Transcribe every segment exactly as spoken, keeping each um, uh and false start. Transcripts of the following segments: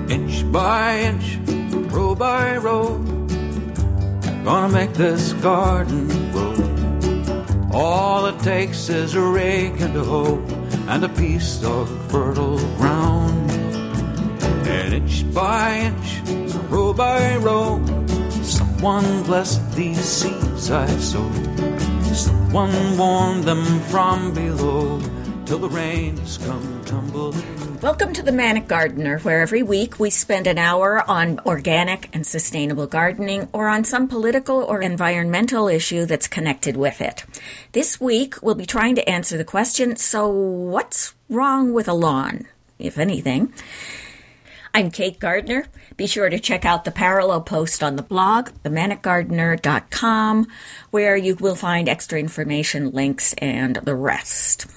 Inch by inch, row by row, gonna make this garden grow. All it takes is a rake and a hoe and a piece of fertile ground. And inch by inch, row by row, someone blessed these seeds I sowed. Someone warned them from below till the rains come tumbling. Welcome to The Manic Gardener, where every week we spend an hour on organic and sustainable gardening or on some political or environmental issue that's connected with it. This week we'll be trying to answer the question, so what's wrong with a lawn, if anything? I'm Kate Gardner. Be sure to check out the parallel post on the blog, the manic gardener dot com, where you will find extra information, links, and the rest.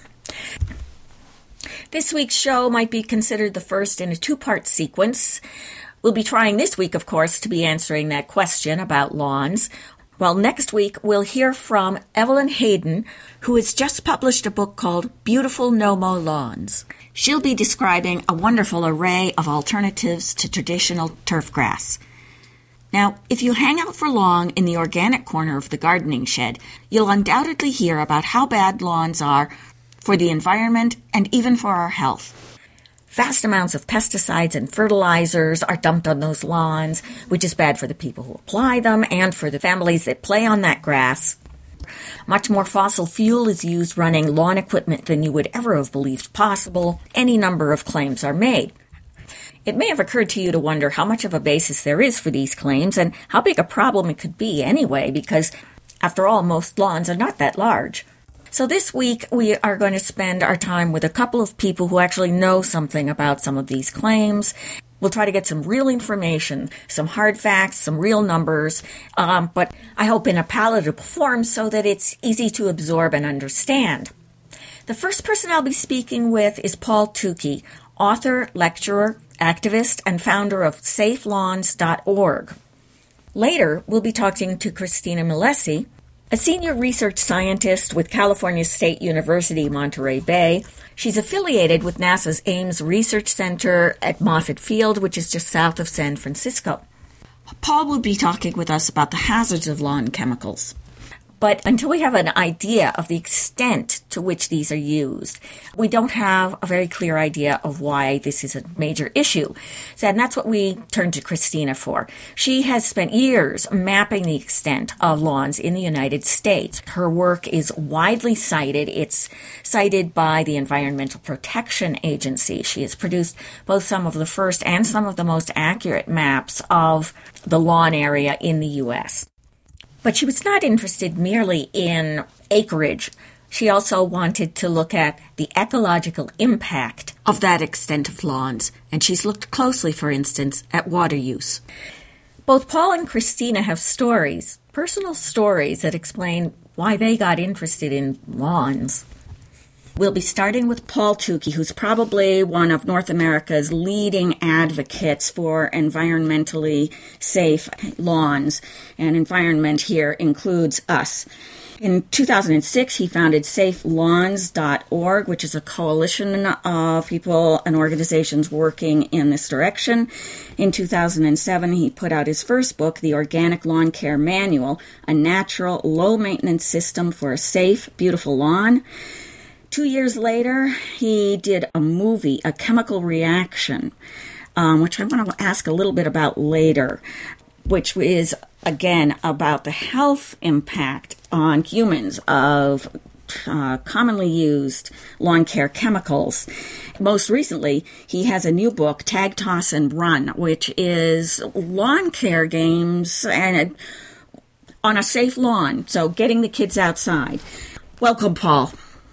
This week's show might be considered the first in a two-part sequence. We'll be trying this week, of course, to be answering that question about lawns. Well, next week we'll hear from Evelyn Hayden, who has just published a book called Beautiful No-Mow Lawns. She'll be describing a wonderful array of alternatives to traditional turf grass. Now, if you hang out for long in the organic corner of the gardening shed, you'll undoubtedly hear about how bad lawns are for the environment and even for our health. Vast amounts of pesticides and fertilizers are dumped on those lawns, which is bad for the people who apply them and for the families that play on that grass. Much more fossil fuel is used running lawn equipment than you would ever have believed possible. Any number of claims are made. It may have occurred to you to wonder how much of a basis there is for these claims and how big a problem it could be anyway, because, after all, most lawns are not that large. So this week, we are going to spend our time with a couple of people who actually know something about some of these claims. We'll try to get some real information, some hard facts, some real numbers, um, but I hope in a palatable form so that it's easy to absorb and understand. The first person I'll be speaking with is Paul Tukey, author, lecturer, activist, and founder of safe lawns dot org. Later, we'll be talking to Christina Milesi, a senior research scientist with California State University, Monterey Bay. She's affiliated with NASA's Ames Research Center at Moffett Field, which is just south of San Francisco. Paul will be talking with us about the hazards of lawn chemicals. But until we have an idea of the extent to which these are used, we don't have a very clear idea of why this is a major issue. So, and that's what we turn to Christina for. She has spent years mapping the extent of lawns in the United States. Her work is widely cited. It's cited by the Environmental Protection Agency. She has produced both some of the first and some of the most accurate maps of the lawn area in the U S But she was not interested merely in acreage. She also wanted to look at the ecological impact of that extent of lawns, and she's looked closely, for instance, at water use. Both Paul and Christina have stories, personal stories, that explain why they got interested in lawns. We'll be starting with Paul Tukey, who's probably one of North America's leading advocates for environmentally safe lawns. And environment here includes us. In two thousand six, he founded safe lawns dot org, which is a coalition of people and organizations working in this direction. In two thousand seven, he put out his first book, The Organic Lawn Care Manual, a natural, low-maintenance system for a safe, beautiful lawn. Two years later, he did a movie, A Chemical Reaction, um, which I want to ask a little bit about later, which is, again, about the health impact on humans of uh, commonly used lawn care chemicals. Most recently, he has a new book, Tag, Toss, and Run, which is lawn care games and on a safe lawn, so getting the kids outside. Welcome, Paul.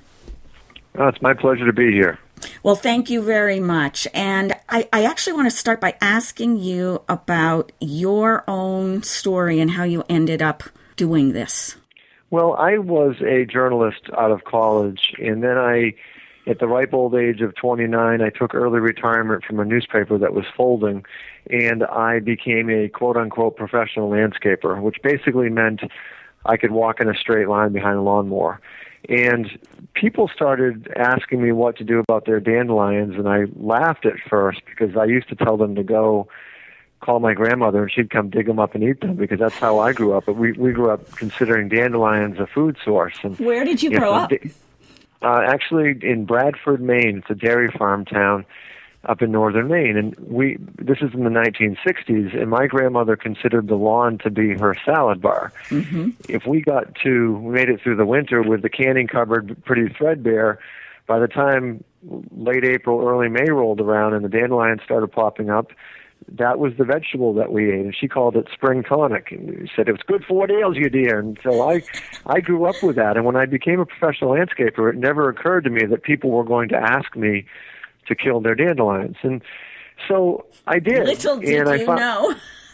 Oh, it's my pleasure to be here. Well, thank you very much. And I, I actually want to start by asking you about your own story and how you ended up doing this. Well, I was a journalist out of college, and then I, at the ripe old age of twenty-nine, I took early retirement from a newspaper that was folding, and I became a quote-unquote professional landscaper, which basically meant I could walk in a straight line behind a lawnmower. And people started asking me what to do about their dandelions, and I laughed at first because I used to tell them to go call my grandmother, and she'd come dig them up and eat them, because that's how I grew up. But we, we grew up considering dandelions a food source. And, Where did you, you grow know, up? Uh, actually, in Bradford, Maine. It's a dairy farm town up in northern Maine. And we this is in the nineteen sixties, and my grandmother considered the lawn to be her salad bar. Mm-hmm. If we got to, we made it through the winter with the canning cupboard pretty threadbare, by the time late April, early May rolled around and the dandelions started popping up, that was the vegetable that we ate, and she called it spring tonic, and said it was good for what ails you, dear. And so I, I grew up with that, and when I became a professional landscaper, it never occurred to me that people were going to ask me to kill their dandelions, and so I did. Little did and I you found, know.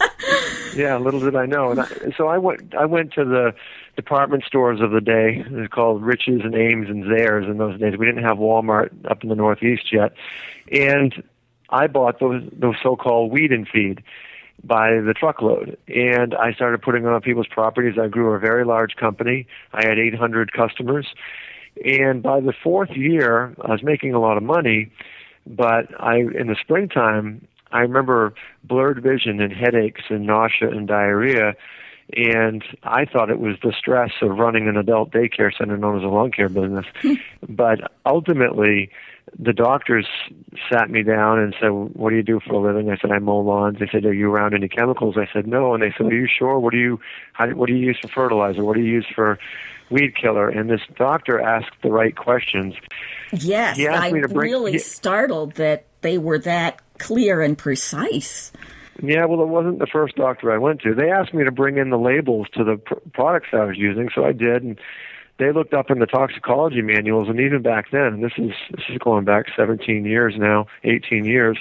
Yeah, little did I know. And I, so I went. I went to the department stores of the day. It was called Rich's and Ames and Zayre's in those days. We didn't have Walmart up in the Northeast yet, and I bought those those so-called weed and feed by the truckload, and I started putting them on people's properties. I grew a very large company. I had eight hundred customers, and by the fourth year, I was making a lot of money. But I, in the springtime, I remember blurred vision and headaches and nausea and diarrhea, and I thought it was the stress of running an adult daycare center known as a lawn care business. But ultimately, the doctors sat me down and said, "What do you do for a living?" I said, "I mow lawns." They said, "Are you around any chemicals?" I said, "No." And they said, "Are you sure? What do you, how, what do you use for fertilizer? What do you use for weed killer?" And this doctor asked the right questions. Yes, I'm really he, startled that they were that clear and precise. Yeah, well, it wasn't the first doctor I went to. They asked me to bring in the labels to the pr- products I was using, so I did, and they looked up in the toxicology manuals, and even back then, and this is this is going back seventeen years now, eighteen years,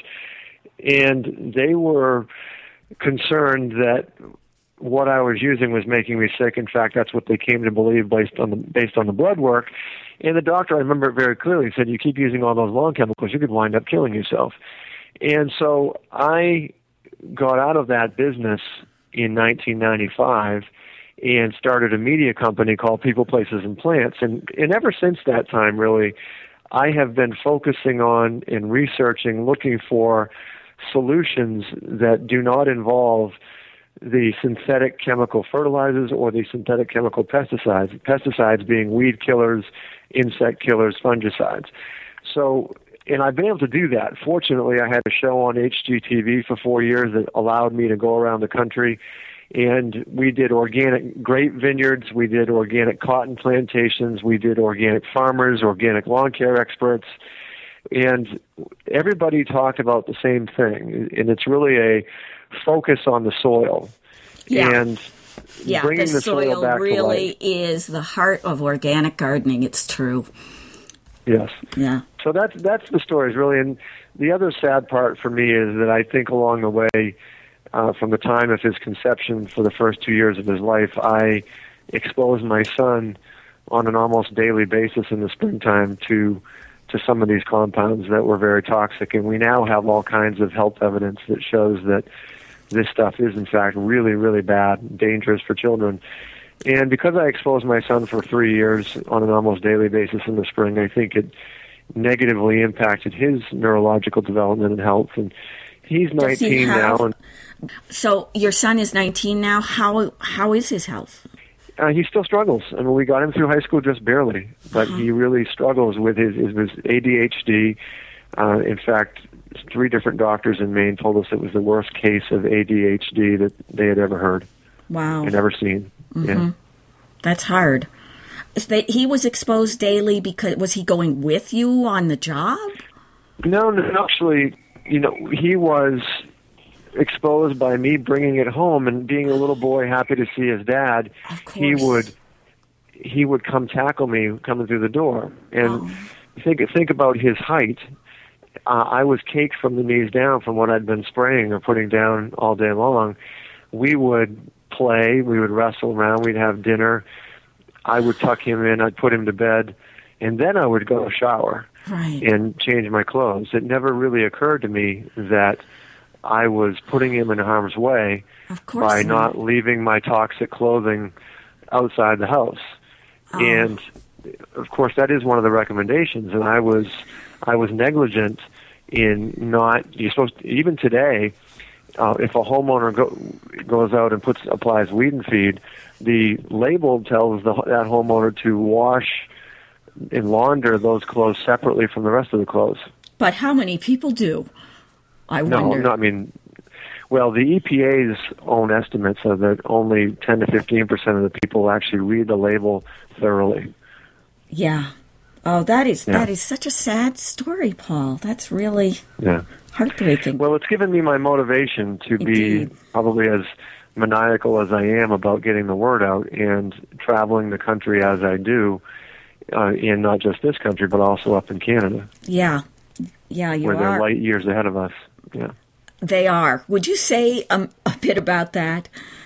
and they were concerned that what I was using was making me sick. In fact, that's what they came to believe based on the based on the blood work. And the doctor, I remember it very clearly, said, "You keep using all those lawn chemicals, you could wind up killing yourself." And so I got out of that business in nineteen ninety-five and started a media company called People, Places, and Plants. And, and ever since that time, really, I have been focusing on and researching, looking for solutions that do not involve the synthetic chemical fertilizers or the synthetic chemical pesticides, pesticides being weed killers, insect killers, fungicides. So, and I've been able to do that. Fortunately, I had a show on H G T V for four years that allowed me to go around the country, and we did organic grape vineyards, we did organic cotton plantations, we did organic farmers, organic lawn care experts, and everybody talked about the same thing, and it's really a focus on the soil. Yeah. And yeah, bringing the, the soil, soil back really to life. is the heart of organic gardening. It's true. Yes. Yeah. So that's that's the stories, really. And the other sad part for me is that I think along the way, uh, from the time of his conception for the first two years of his life, I exposed my son on an almost daily basis in the springtime to to some of these compounds that were very toxic. And we now have all kinds of health evidence that shows that this stuff is, in fact, really, really bad, dangerous for children. And because I exposed my son for three years on an almost daily basis in the spring, I think it negatively impacted his neurological development and health. And he's nineteen he now. And so your son is nineteen now. How how is his health? Uh, he still struggles. I mean, we got him through high school just barely, but uh-huh. he really struggles with his, his, his A D H D. Uh, in fact, three different doctors in Maine told us it was the worst case of A D H D that they had ever heard. Wow. And ever seen. Mm-hmm. Yeah. That's hard. He was exposed daily because, was he going with you on the job? No, no, actually, you know, he was exposed by me bringing it home, and being a little boy happy to see his dad. Of course. He would he would come tackle me coming through the door. And oh. think think about his height. Uh, I was caked from the knees down from what I'd been spraying or putting down all day long. We would play, we would wrestle around, we'd have dinner. I would tuck him in, I'd put him to bed, and then I would go shower right. and change my clothes. It never really occurred to me that I was putting him in harm's way of course by not. not leaving my toxic clothing outside the house. Oh. And, of course, that is one of the recommendations. And I was I was negligent in not, you're supposed to, even today, uh, if a homeowner go, goes out and puts applies weed and feed, the label tells the, that homeowner to wash and launder those clothes separately from the rest of the clothes. But how many people do? I wonder. No, no, I mean, well, the E P A's own estimates are that only ten to fifteen percent of the people actually read the label thoroughly. Yeah. Oh, that is yeah. that is such a sad story, Paul. That's really yeah. heartbreaking. Well, it's given me my motivation to Indeed. be probably as maniacal as I am about getting the word out and traveling the country as I do, uh, in not just this country, but also up in Canada. Yeah. Yeah, you where are. Where they're light years ahead of us. Yeah. They are. Would you say um, a bit about that?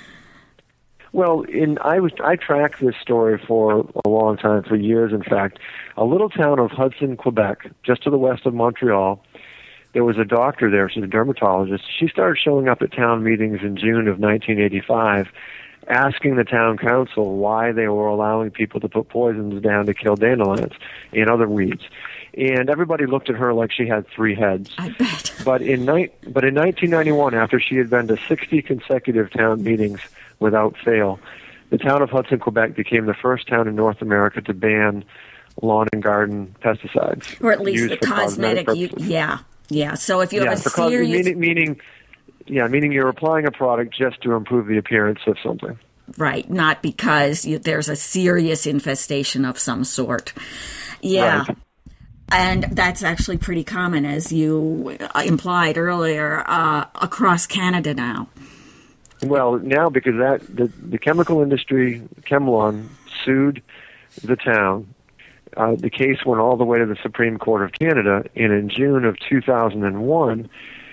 Well, in I was I tracked this story for a long time, for years, in fact. A little town of Hudson, Quebec, just to the west of Montreal, there was a doctor there. She's a dermatologist. She started showing up at town meetings in June of nineteen eighty-five, asking the town council why they were allowing people to put poisons down to kill dandelions and other weeds. And everybody looked at her like she had three heads. I bet. But in ni- but in nineteen ninety-one, after she had been to sixty consecutive town meetings without fail, the town of Hudson, Quebec became the first town in North America to ban lawn and garden pesticides. Or at least used the for cosmetic, cosmetic you, yeah, yeah. So if you yeah, have a for cos- serious... meaning, meaning, yeah, meaning you're applying a product just to improve the appearance of something. Right, not because you, there's a serious infestation of some sort. Yeah. Right. And that's actually pretty common, as you implied earlier, uh, across Canada now. Well, now because that the, the chemical industry, Chemlon, sued the town. Uh, the case went all the way to the Supreme Court of Canada, and in June of two thousand one,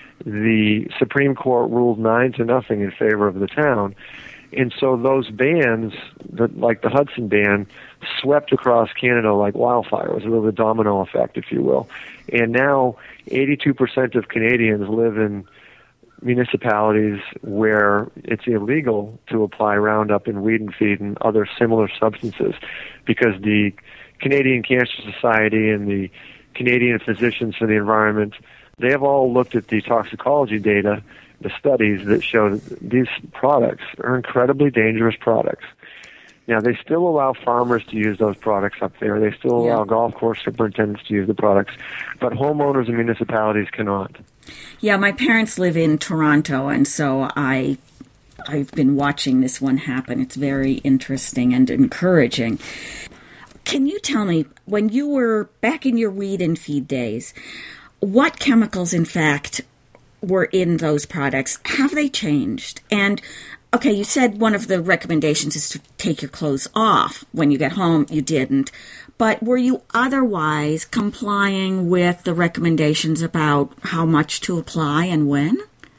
the Supreme Court ruled nine to nothing in favor of the town. And so those bans, the, like the Hudson ban, swept across Canada like wildfire. It was a little domino effect, if you will. And now eighty-two percent of Canadians live in municipalities where it's illegal to apply Roundup in weed and feed and other similar substances, because the Canadian Cancer Society and the Canadian Physicians for the Environment, they have all looked at the toxicology data, the studies that show that these products are incredibly dangerous products. Now, they still allow farmers to use those products up there. They still allow yeah. golf course superintendents to use the products, but homeowners and municipalities cannot. Yeah, my parents live in Toronto, and so I, I've been watching this one happen. It's very interesting and encouraging. Can you tell me, when you were back in your weed and feed days, what chemicals, in fact, were in those products? Have they changed? And, okay, you said one of the recommendations is to take your clothes off when you get home. You didn't. But were you otherwise complying with the recommendations about how much to apply and when?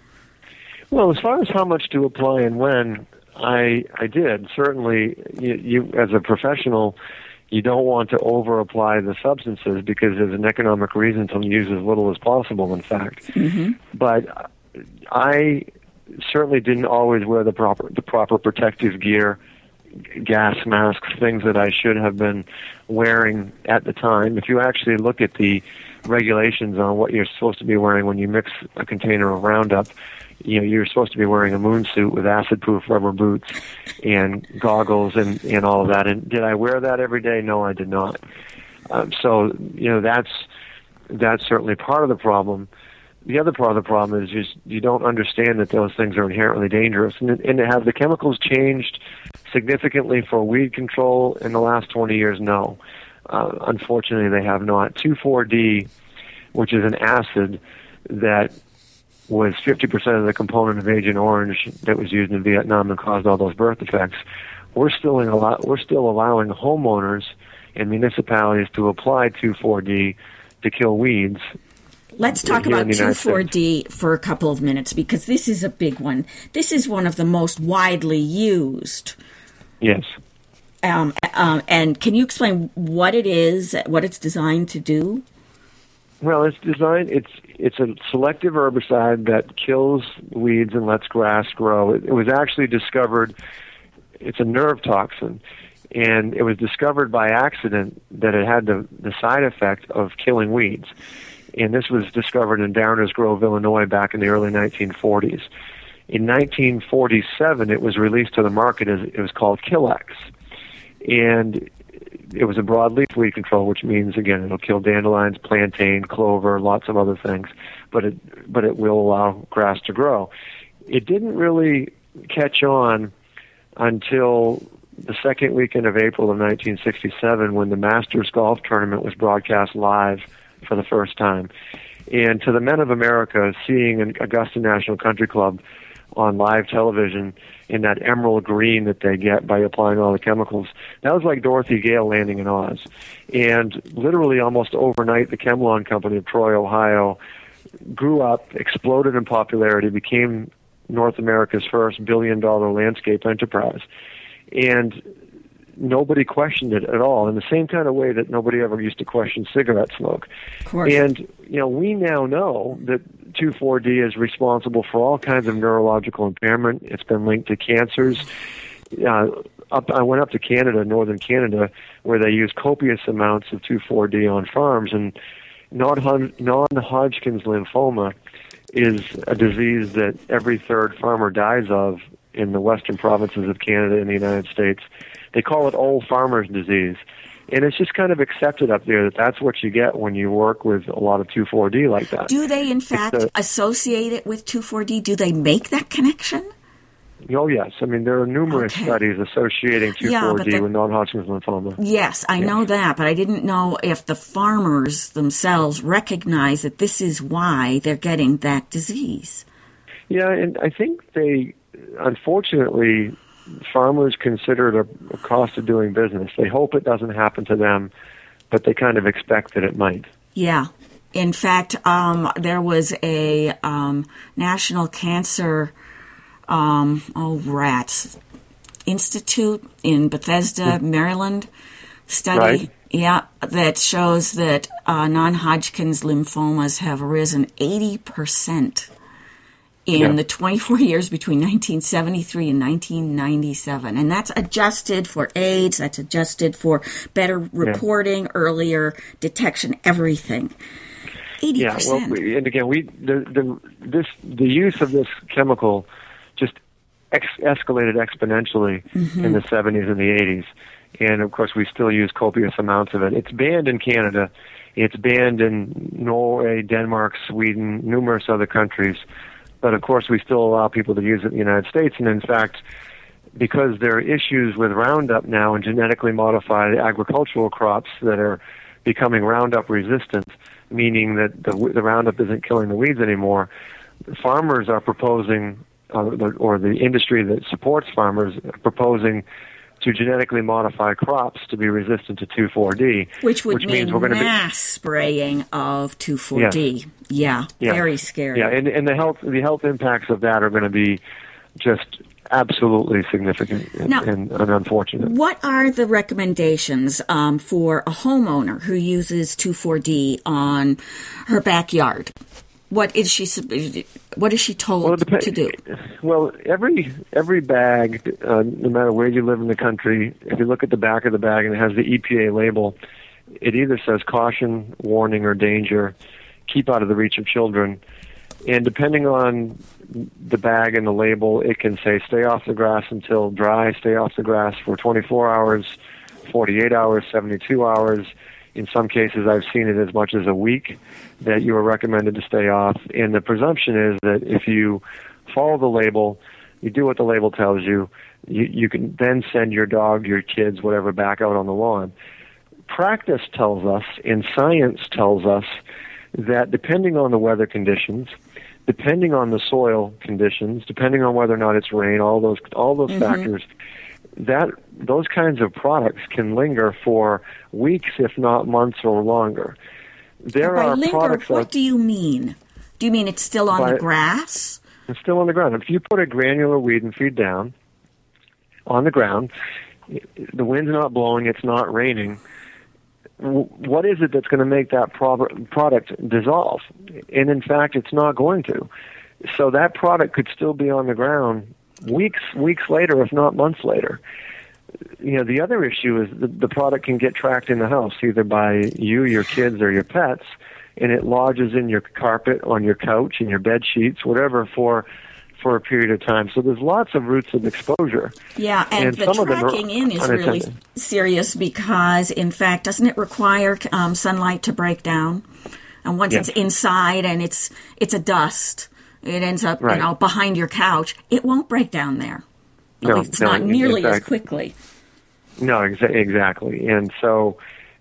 Well, as far as how much to apply and when, I I did. Certainly, you, you as a professional, you don't want to over-apply the substances because there's an economic reason to use as little as possible, in fact. Mm-hmm. But I certainly didn't always wear the proper the proper protective gear, gas masks, things that I should have been wearing at the time. If you actually look at the regulations on what you're supposed to be wearing when you mix a container of Roundup, you know, you're supposed to be wearing a moon suit with acid-proof rubber boots and goggles and, and all of that. And did I wear that every day? No, I did not. Um, so, you know, that's that's certainly part of the problem. The other part of the problem is just you don't understand that those things are inherently dangerous. And, and have the chemicals changed significantly for weed control in the last twenty years? No. Uh, unfortunately, they have not. two four D, which is an acid that was fifty percent of the component of Agent Orange that was used in Vietnam and caused all those birth defects, we're still, in a lot, we're still allowing homeowners and municipalities to apply two four D to kill weeds. Let's talk about two four D for a couple of minutes, because this is a big one. This is one of the most widely used. Yes. Um, um, and can you explain what it is, what it's designed to do? Well, it's designed, it's it's a selective herbicide that kills weeds and lets grass grow. It, it was actually discovered it's a nerve toxin, and it was discovered by accident that it had the, the side effect of killing weeds. And this was discovered in Downers Grove, Illinois, back in the early nineteen forties. In nineteen forty-seven, it was released to the market as it was called Killex, and it was a broadleaf weed control, which means, again, it'll kill dandelions, plantain, clover, lots of other things, but it but it will allow grass to grow. It didn't really catch on until the second weekend of April of nineteen sixty-seven, when the Masters Golf Tournament was broadcast live for the first time. And to the men of America, seeing an Augusta National Country Club on live television in that emerald green that they get by applying all the chemicals, that was like Dorothy Gale landing in Oz. And literally almost overnight, the ChemLawn Company of Troy, Ohio, grew up, exploded in popularity, became North America's first billion-dollar landscape enterprise. And nobody questioned it at all, in the same kind of way that nobody ever used to question cigarette smoke. Of course. And, you know, we now know that two four D is responsible for all kinds of neurological impairment. It's been linked to cancers. Uh, up, I went up to Canada, northern Canada, where they use copious amounts of two four D on farms, and non-Hodgkin's lymphoma is a disease that every third farmer dies of in the western provinces of Canada and the United States. They call it old farmer's disease. And it's just kind of accepted up there that that's what you get when you work with a lot of two four D like that. Do they, in fact, a, associate it with two four D? Do they make that connection? Oh, yes. I mean, there are numerous okay. studies associating two four D yeah, the, with non-Hodgkin's lymphoma. Yes, I yeah. know that, but I didn't know if the farmers themselves recognize that this is why they're getting that disease. Yeah, and I think they, unfortunately, farmers consider it a, a cost of doing business. They hope it doesn't happen to them, but they kind of expect that it might. Yeah. In fact, um, there was a um, National Cancer um, oh rats Institute in Bethesda, mm-hmm. Maryland study. Right. Yeah, that shows that uh, non-Hodgkin's lymphomas have risen eighty percent in yeah. the twenty-four years between nineteen seventy-three and nineteen ninety-seven. And that's adjusted for AIDS, that's adjusted for better reporting, yeah. earlier detection, everything. eighty percent. Yeah, well, we, and again, we the, the this the use of this chemical just ex- escalated exponentially mm-hmm. in the seventies and the eighties. And, of course, we still use copious amounts of it. It's banned in Canada. It's banned in Norway, Denmark, Sweden, numerous other countries. But, of course, we still allow people to use it in the United States. And, in fact, because there are issues with Roundup now and genetically modified agricultural crops that are becoming Roundup resistant, meaning that the, the Roundup isn't killing the weeds anymore, farmers are proposing, uh, or the industry that supports farmers are proposing to genetically modify crops to be resistant to two four D. Which would which mean means we're going mass to be, spraying of two four D. Yes. Yeah, yeah, very scary. Yeah, and, and the health the health impacts of that are going to be just absolutely significant and, now, and, and unfortunate. What are the recommendations um, for a homeowner who uses two four D on her backyard? What is she? What is she told well, dep- to do? Well, every every bag, uh, no matter where you live in the country, if you look at the back of the bag and it has the E P A label, it either says caution, warning, or danger. Keep out of the reach of children. And depending on the bag and the label, it can say stay off the grass until dry, stay off the grass for twenty-four hours, forty-eight hours, seventy-two hours. In some cases, I've seen it as much as a week that you are recommended to stay off. And the presumption is that if you follow the label, you do what the label tells you, you, you can then send your dog, your kids, whatever, back out on the lawn. Practice tells us, and science tells us, that depending on the weather conditions, depending on the soil conditions, depending on whether or not it's rain, all those all those mm-hmm. factors, that those kinds of products can linger for weeks, if not months or longer. There by are linger, products. What that, do you mean? Do you mean it's still on by, the grass? It's still on the ground. If you put a granular weed and feed down on the ground, the wind's not blowing, it's not raining. What is it that's going to make that pro- product dissolve? And in fact, it's not going to. So that product could still be on the ground weeks, weeks later, if not months later. You know, the other issue is the, the product can get tracked in the house, either by you, your kids, or your pets, and it lodges in your carpet, on your couch, in your bed sheets, whatever, for for a period of time. So there's lots of routes of exposure. Yeah, and, and the tracking in is really serious because, in fact, doesn't it require um, sunlight to break down? And once yes. it's inside and it's it's a dust, it ends up right. you know behind your couch. It won't break down there. At no, least it's no, not nearly exactly. as quickly. No, exa- exactly. And so,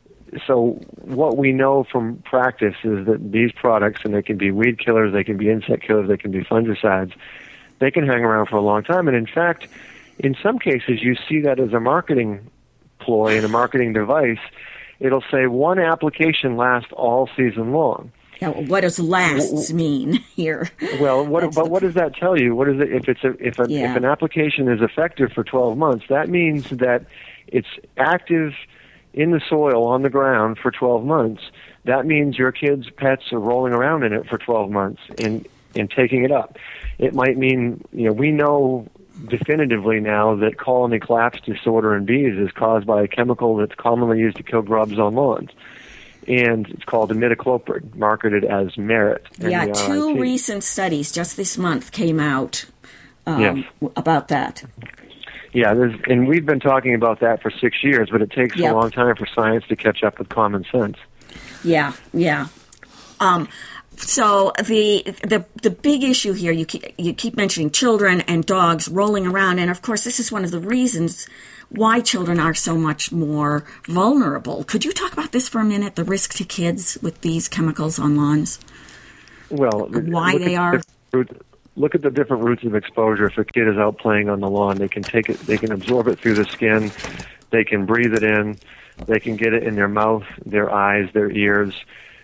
so what we know from practice is that these products, and they can be weed killers, they can be insect killers, they can be fungicides, they can hang around for a long time. And in fact, in some cases, you see that as a marketing ploy and a marketing device. It'll say one application lasts all season long. Now, what does lasts mean here? Well, what, but the... what does that tell you? What is it if it's a, if a, yeah. if an application is effective for twelve months? That means that it's active in the soil on the ground for twelve months. That means your kids' pets are rolling around in it for twelve months and and taking it up. It might mean, you know, we know definitively now that colony collapse disorder in bees is caused by a chemical that's commonly used to kill grubs on lawns. And it's called imidacloprid, marketed as Merit. Yeah, two recent studies just this month came out um, yes. about that. Yeah, there's, and we've been talking about that for six years, but it takes yep. a long time for science to catch up with common sense. Yeah, yeah. Um, so the the the big issue here, you keep, you keep mentioning children and dogs rolling around, and of course this is one of the reasons why children are so much more vulnerable. Could you talk about this for a minute, the risk to kids with these chemicals on lawns? Well, why they are... The, look at the different routes of exposure. If a kid is out playing on the lawn, they can take it, they can absorb it through the skin, they can breathe it in, they can get it in their mouth, their eyes, their ears.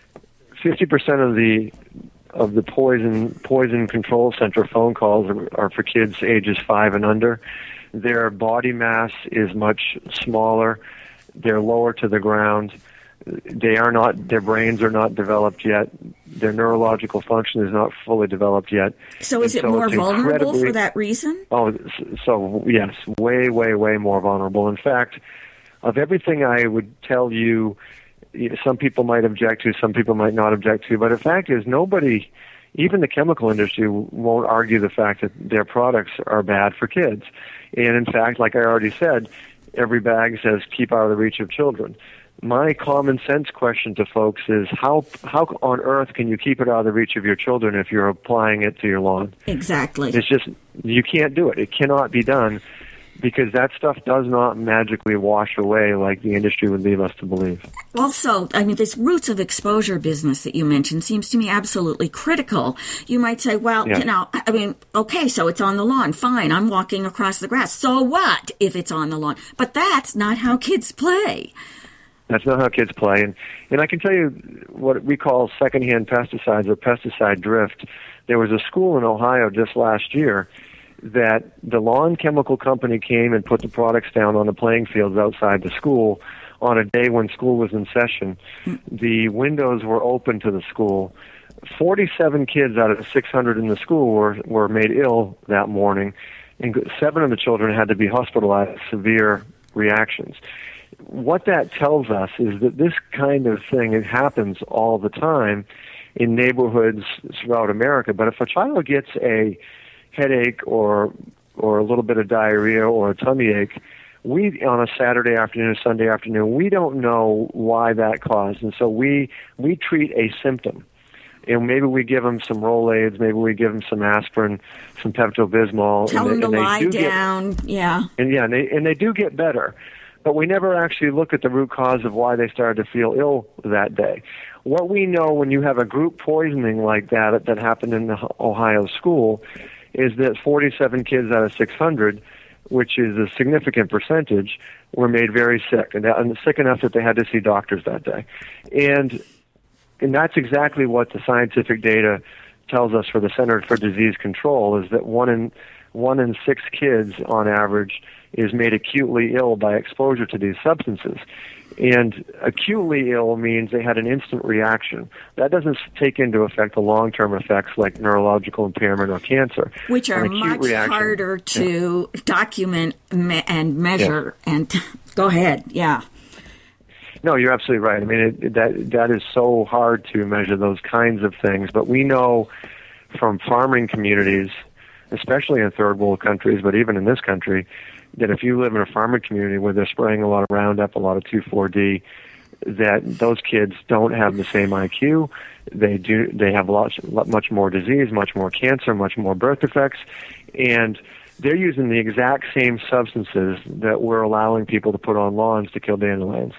fifty percent of the of the poison poison control center phone calls are, are for kids ages five and under. Their body mass is much smaller. They're lower to the ground. They are not. Their brains are not developed yet. Their neurological function is not fully developed yet. So, is and it so more vulnerable for that reason? Oh, so yes, way, way, way more vulnerable. In fact, of everything I would tell you, some people might object to, some people might not object to, but the fact is, nobody, even the chemical industry, won't argue the fact that their products are bad for kids. And in fact, like I already said, every bag says keep out of the reach of children. My common sense question to folks is how how on earth can you keep it out of the reach of your children if you're applying it to your lawn? Exactly. It's just, you can't do it. It cannot be done because that stuff does not magically wash away like the industry would leave us to believe. Also, I mean, this roots of exposure business that you mentioned seems to me absolutely critical. You might say, well, yeah. you know, I mean, okay, so it's on the lawn. Fine, I'm walking across the grass. So what if it's on the lawn? But that's not how kids play. That's not how kids play. And, and I can tell you what we call secondhand pesticides or pesticide drift. There was a school in Ohio just last year that the lawn chemical company came and put the products down on the playing fields outside the school on a day when school was in session. The windows were open to the school. forty-seven kids out of the six hundred in the school were, were made ill that morning, and seven of the children had to be hospitalized with severe reactions. What that tells us is that this kind of thing, it happens all the time in neighborhoods throughout America. But if a child gets a headache or or a little bit of diarrhea or a tummy ache, we on a Saturday afternoon or Sunday afternoon, we don't know why that caused, and so we we treat a symptom. And maybe we give them some Rolaids, maybe we give them some aspirin, some Pepto-Bismol. Tell and them they, to and lie down, get, yeah. And yeah, and they, and they do get better. But we never actually look at the root cause of why they started to feel ill that day. What we know when you have a group poisoning like that that happened in the Ohio school is that forty-seven kids out of six hundred, which is a significant percentage, were made very sick, and, that, and sick enough that they had to see doctors that day. And and that's exactly what the scientific data tells us for the Center for Disease Control is that one in one in six kids on average is made acutely ill by exposure to these substances. And acutely ill means they had an instant reaction. That doesn't take into effect the long-term effects like neurological impairment or cancer. Which are much reaction, harder to yeah. document me- and measure. Yeah. And go ahead, yeah. No, you're absolutely right. I mean, it, that that is so hard to measure those kinds of things. But we know from farming communities, especially in third world countries, but even in this country, that if you live in a farming community where they're spraying a lot of Roundup, a lot of two four D, that those kids don't have the same I Q. They do. They have lots, much more disease, much more cancer, much more birth defects, and they're using the exact same substances that we're allowing people to put on lawns to kill dandelions.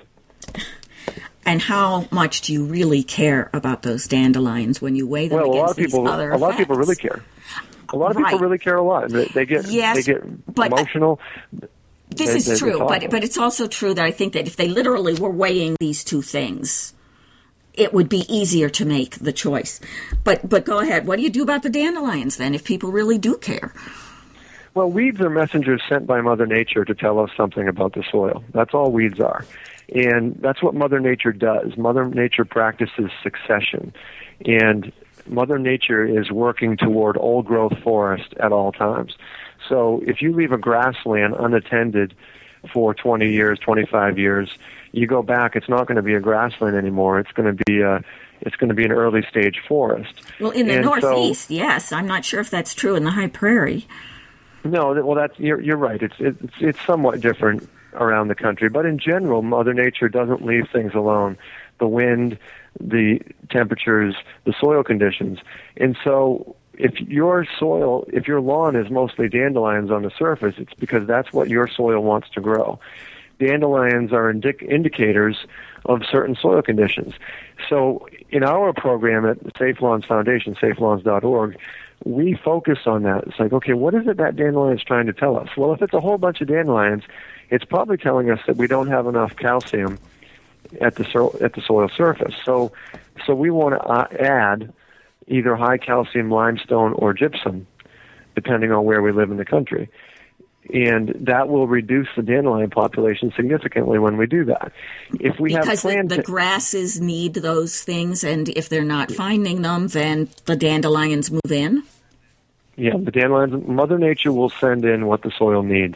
And how much do you really care about those dandelions when you weigh them well, against a lot of people, these other a lot effects? of people really care. A lot of right. people really care a lot. They get yes, they get but emotional. This they, is they, true, but but it's also true that I think that if they literally were weighing these two things, it would be easier to make the choice. But but go ahead. What do you do about the dandelions then if people really do care? Well, weeds are messengers sent by Mother Nature to tell us something about the soil. That's all weeds are. And that's what Mother Nature does. Mother Nature practices succession. And Mother Nature is working toward old-growth forest at all times. So if you leave a grassland unattended for twenty years, twenty-five years, you go back, it's not going to be a grassland anymore. It's going to be a, it's going to be an early-stage forest. Well, in the and Northeast, so, yes. I'm not sure if that's true in the High Prairie. No, well, that's you're, you're right. It's, it's it's somewhat different around the country, but in general, Mother Nature doesn't leave things alone. The wind, the temperatures, the soil conditions, and so if your soil, if your lawn is mostly dandelions on the surface, it's because that's what your soil wants to grow. Dandelions are indic- indicators of certain soil conditions. So in our program at Safe Lawns Foundation, safe lawns dot org, we focus on that. It's like, okay, what is it that dandelion is trying to tell us? Well, if it's a whole bunch of dandelions, it's probably telling us that we don't have enough calcium at the so- at the soil surface. So, so we want to uh, add either high calcium limestone or gypsum, depending on where we live in the country. And that will reduce the dandelion population significantly when we do that. If we because have the, the grasses need those things, and if they're not finding them, then the dandelions move in? Yeah, the dandelions, Mother Nature will send in what the soil needs.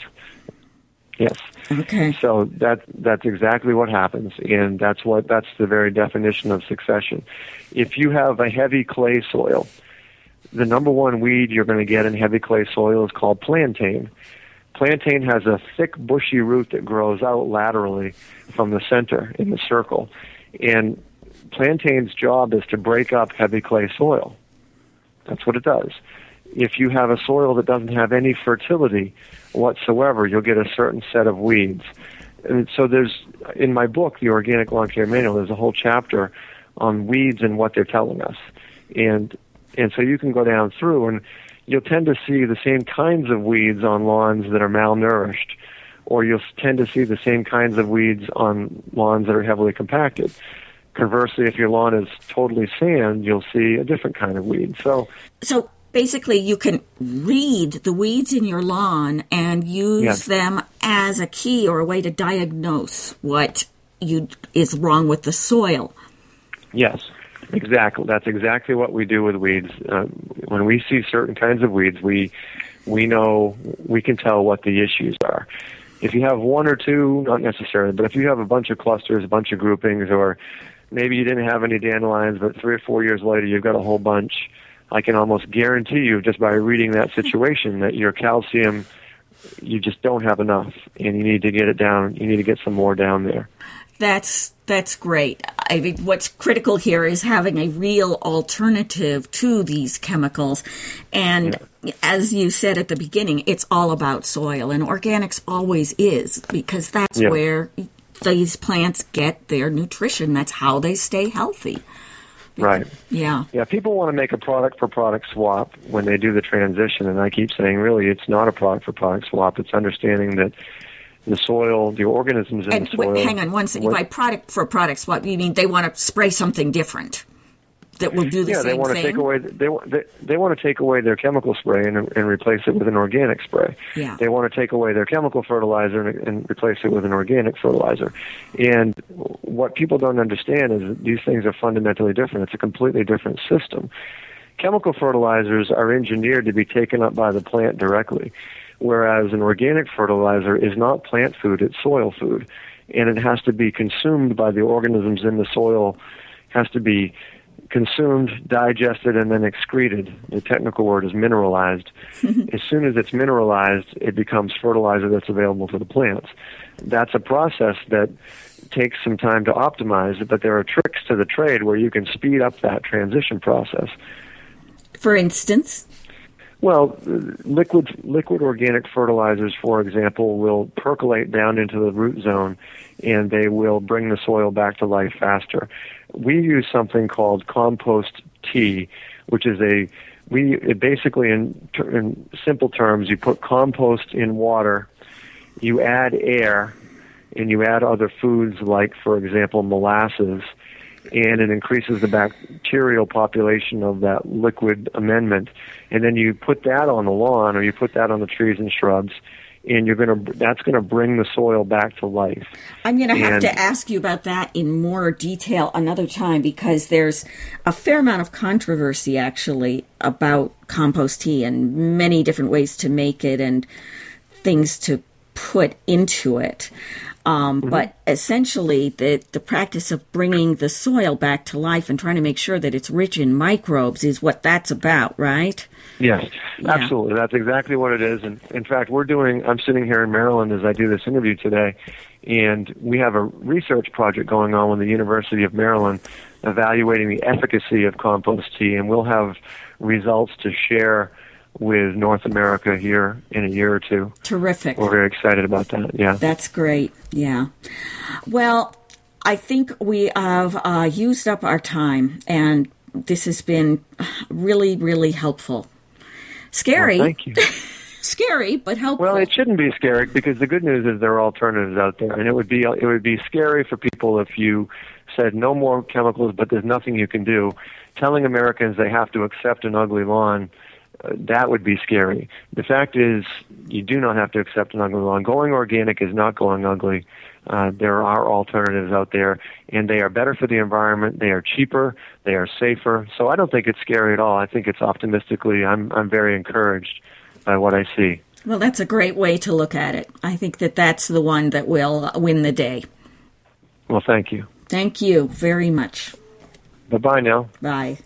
Yes. Okay. So that that's exactly what happens, and that's what that's the very definition of succession. If you have a heavy clay soil, the number one weed you're going to get in heavy clay soil is called plantain. Plantain has a thick, bushy root that grows out laterally from the center in the circle, and plantain's job is to break up heavy clay soil. That's what it does. If you have a soil that doesn't have any fertility whatsoever, you'll get a certain set of weeds. And so there's, in my book, The Organic Lawn Care Manual, there's a whole chapter on weeds and what they're telling us. And and so you can go down through, and you'll tend to see the same kinds of weeds on lawns that are malnourished, or you'll tend to see the same kinds of weeds on lawns that are heavily compacted. Conversely, if your lawn is totally sand, you'll see a different kind of weed. So, so basically, you can read the weeds in your lawn and use yes. them as a key or a way to diagnose what you is wrong with the soil. Yes, exactly. That's exactly what we do with weeds. Um, when we see certain kinds of weeds, we we know, we can tell what the issues are. If you have one or two, not necessarily, but if you have a bunch of clusters, a bunch of groupings, or maybe you didn't have any dandelions, but three or four years later you've got a whole bunch, I can almost guarantee you just by reading that situation that your calcium, you just don't have enough, and you need to get it down. You need to get some more down there. That's that's great. I mean, what's critical here is having a real alternative to these chemicals. And yeah. as you said at the beginning, it's all about soil, and organics always is, because that's yeah. where these plants get their nutrition. That's how they stay healthy. Right. Yeah. Yeah, people want to make a product-for-product swap when they do the transition, and I keep saying, really, it's not a product-for-product swap. It's understanding that the soil, the organisms in and the soil... Wait, hang on one second. By product-for-product swap, you mean they want to spray something different? that will do the yeah, same they want to thing? take away they, they they want to take away their chemical spray and, and replace it with an organic spray. Yeah. They want to take away their chemical fertilizer and, and replace it with an organic fertilizer. And what people don't understand is that these things are fundamentally different. It's a completely different system. Chemical fertilizers are engineered to be taken up by the plant directly, whereas an organic fertilizer is not plant food, it's soil food. And it has to be consumed by the organisms in the soil, has to be consumed, digested, and then excreted. The technical word is mineralized. As soon as it's mineralized, it becomes fertilizer that's available to the plants. That's a process that takes some time to optimize, but there are tricks to the trade where you can speed up that transition process. For instance? Well, liquid liquid organic fertilizers, for example, will percolate down into the root zone, and they will bring the soil back to life faster. We use something called compost tea, which is a we it basically in, in simple terms, you put compost in water, you add air, and you add other foods like, for example, molasses, and it increases the bacterial population of that liquid amendment. And then you put that on the lawn, or you put that on the trees and shrubs, and you're going to that's going to bring the soil back to life. I'm going to have and, to ask you about that in more detail another time, because there's a fair amount of controversy actually about compost tea and many different ways to make it and things to put into it. Um, mm-hmm. But essentially, the, the practice of bringing the soil back to life and trying to make sure that it's rich in microbes is what that's about, right? Yes, yeah. Absolutely. That's exactly what it is. And in fact, we're doing, I'm sitting here in Maryland as I do this interview today, and we have a research project going on with the University of Maryland evaluating the efficacy of compost tea, and we'll have results to share with North America here in a year or two. Terrific. We're very excited about that, yeah. That's great, yeah. Well, I think we have uh, used up our time, and this has been really, really helpful. Scary. Well, thank you. Scary, but helpful. Well, it shouldn't be scary, because the good news is there are alternatives out there, and it would be it would be scary for people if you said no more chemicals, but there's nothing you can do. Telling Americans they have to accept an ugly lawn, Uh, that would be scary. The fact is, you do not have to accept an ugly lawn. Going organic is not going ugly. Uh, there are alternatives out there, and they are better for the environment. They are cheaper. They are safer. So I don't think it's scary at all. I think it's optimistically, I'm I'm very encouraged by what I see. Well, that's a great way to look at it. I think that that's the one that will win the day. Well, thank you. Thank you very much. Bye-bye now. Bye.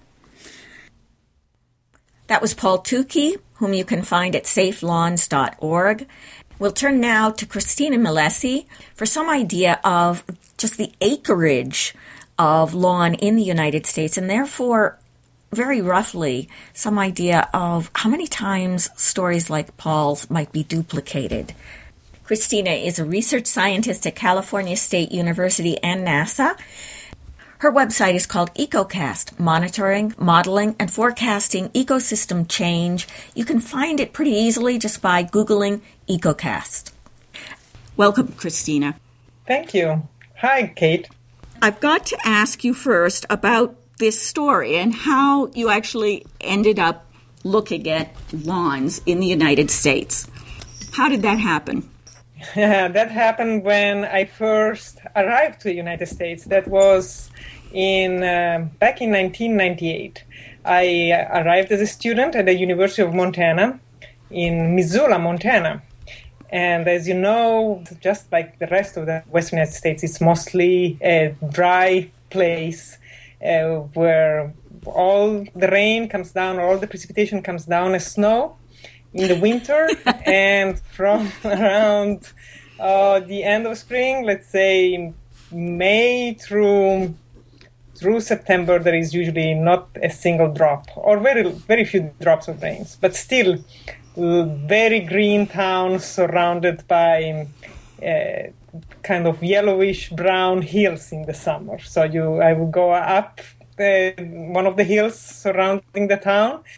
That was Paul Tukey, whom you can find at safe lawns dot org. We'll turn now to Christina Milesi for some idea of just the acreage of lawn in the United States, and therefore, very roughly, some idea of how many times stories like Paul's might be duplicated. Christina is a research scientist at California State University and NASA. Her website is called EcoCast, Monitoring, Modeling, and Forecasting Ecosystem Change. You can find it pretty easily just by Googling EcoCast. Welcome, Christina. Thank you. Hi, Kate. I've got to ask you first about this story and how you actually ended up looking at lawns in the United States. How did that happen? Yeah, that happened when I first arrived to the United States. That was in uh, back in nineteen ninety-eight. I uh, arrived as a student at the University of Montana in Missoula, Montana. And as you know, just like the rest of the Western United States, it's mostly a dry place uh, where all the rain comes down, or all the precipitation comes down as snow in the winter, and from around uh, the end of spring, let's say May through through September, there is usually not a single drop, or very very few drops of rains, but still very green towns surrounded by uh, kind of yellowish brown hills in the summer. So you, I would go up uh, one of the hills surrounding the town,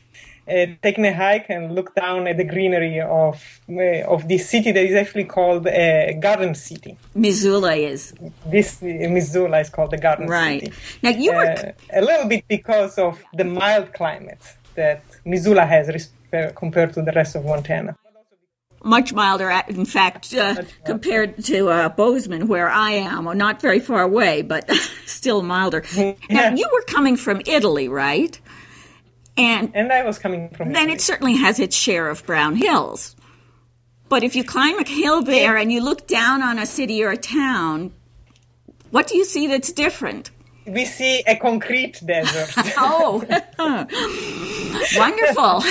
uh, taken a hike and looked down at the greenery of uh, of this city that is actually called a garden city. Missoula is. This uh, Missoula is called the garden right. city. Now you were uh, a little bit because of the mild climate that Missoula has uh, compared to the rest of Montana. Much milder, in fact, uh, compared to uh, Bozeman, where I am, or not very far away, but still milder. Yeah. Now, you were coming from Italy, right? And, and I was coming from Then Italy. It certainly has its share of brown hills. But if you climb a hill there and you look down on a city or a town, what do you see that's different? We see a concrete desert. Oh, wonderful.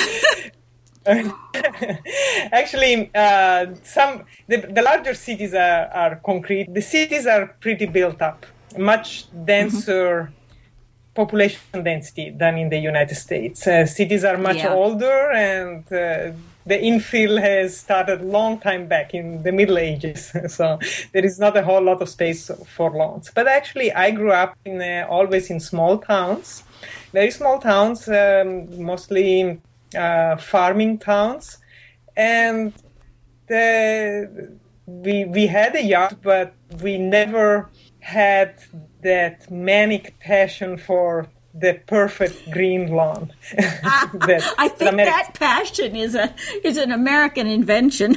Actually, uh, some the, the larger cities are, are concrete. The cities are pretty built up, much denser mm-hmm. population density than in the United States. Uh, cities are much yeah. older, and uh, the infill has started long time back in the Middle Ages. So there is not a whole lot of space for lawns. But actually, I grew up in uh, always in small towns, very small towns, um, mostly. Uh, farming towns, and the, we we had a yard, but we never had that manic passion for the perfect green lawn. that I think American- that passion is a is an American invention.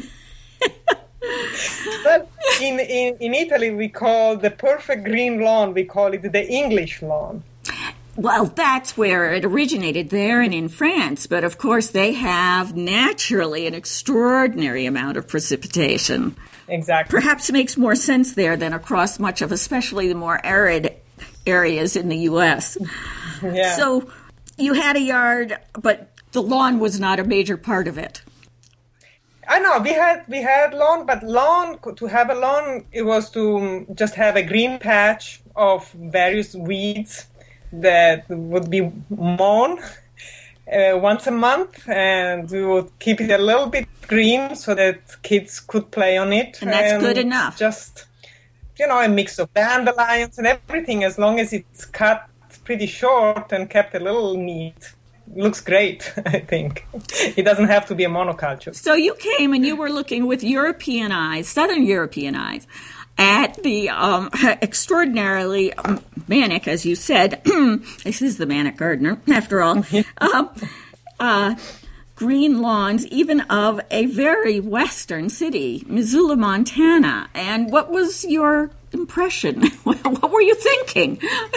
But in, in in Italy, we call the perfect green lawn. We call it the English lawn. Well, that's where it originated, there and in France. But, of course, they have naturally an extraordinary amount of precipitation. Exactly. Perhaps it makes more sense there than across much of, especially the more arid areas in the U S Yeah. So you had a yard, but the lawn was not a major part of it. I know we had we had lawn, but lawn to have a lawn, it was to just have a green patch of various weeds that would be mown uh, once a month, and we would keep it a little bit green so that kids could play on it. And that's and good enough. Just, you know, a mix of dandelions and everything, as long as it's cut pretty short and kept a little neat. Looks great, I think. It doesn't have to be a monoculture. So you came and you were looking with European eyes, Southern European eyes, at the um, extraordinarily um, manic, as you said, this is the manic gardener, after all, uh, uh, green lawns, even of a very western city, Missoula, Montana. And what was your impression? What were you thinking?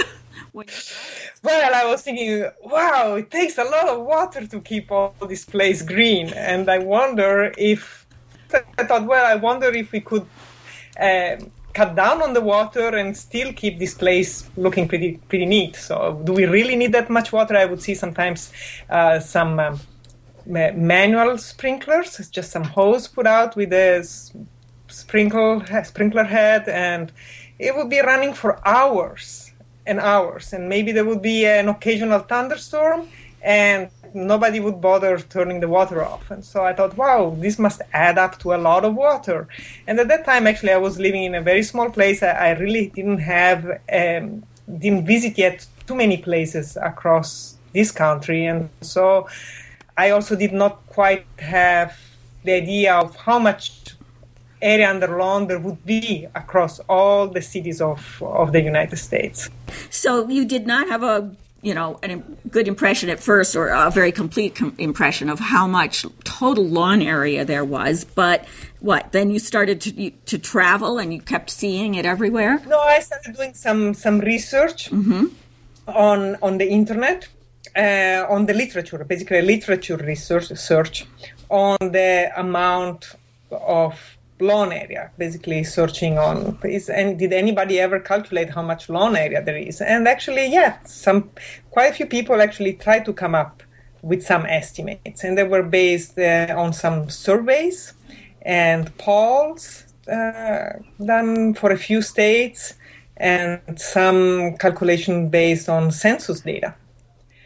Well, I was thinking, wow, it takes a lot of water to keep all this place green. And I wonder if, I thought, well, I wonder if we could uh, cut down on the water and still keep this place looking pretty pretty neat. So do we really need that much water? I would see sometimes uh, some um, manual sprinklers, just some hose put out with a sprinkle sprinkler head, and it would be running for hours and hours. And maybe there would be an occasional thunderstorm, and nobody would bother turning the water off. And so I thought, wow, this must add up to a lot of water. And at that time, actually, I was living in a very small place. I, I really didn't have, um, didn't visit yet too many places across this country. And so I also did not quite have the idea of how much area under lawn there would be across all the cities of, of the United States. So you did not have a you know, a good impression at first, or a very complete com- impression of how much total lawn area there was. But what, then you started to you, to travel and you kept seeing it everywhere? No, I started doing some, some research mm-hmm. on on the internet, uh, on the literature, basically literature research search on the amount of lawn area, basically searching on, is, and did anybody ever calculate how much lawn area there is? And actually, yeah, some quite a few people actually tried to come up with some estimates, and they were based uh, on some surveys and polls uh, done for a few states, and some calculation based on census data.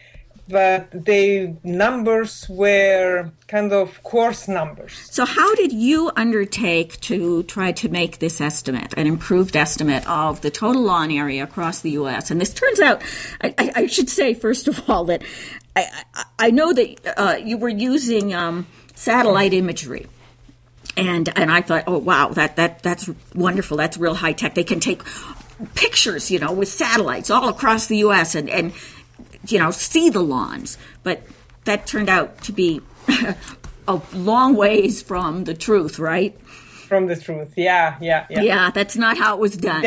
but the numbers were kind of coarse numbers. So how did you undertake to try to make this estimate, an improved estimate of the total lawn area across the U S? And this turns out, I, I, I should say, first of all, that I, I, I know that uh, you were using um, satellite imagery. And and I thought, oh, wow, that, that that's wonderful. That's real high tech. They can take pictures, you know, with satellites all across the U S and, and you know, see the lawns. But that turned out to be a long ways from the truth, right? From the truth, yeah, yeah, yeah. Yeah, that's not how it was done.